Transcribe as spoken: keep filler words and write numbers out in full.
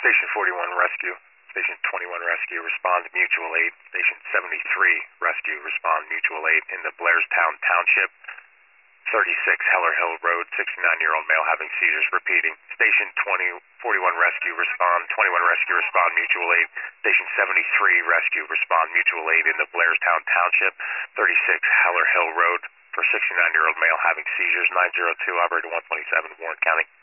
Station forty-one Rescue. Station twenty-one Rescue, respond mutual aid. Station seventy-three Rescue, respond mutual aid in the Blairstown Township. thirty-six Heller Hill Road, sixty-nine-year-old male having seizures. Repeating. Station twenty, forty-one Rescue, respond. twenty-one Rescue, respond mutual aid. Station seventy-three Rescue, respond mutual aid in the Blairstown Township. thirty-six Heller Hill Road for sixty-nine-year-old male having seizures. nine zero two, operator one twenty-seven, Warren County.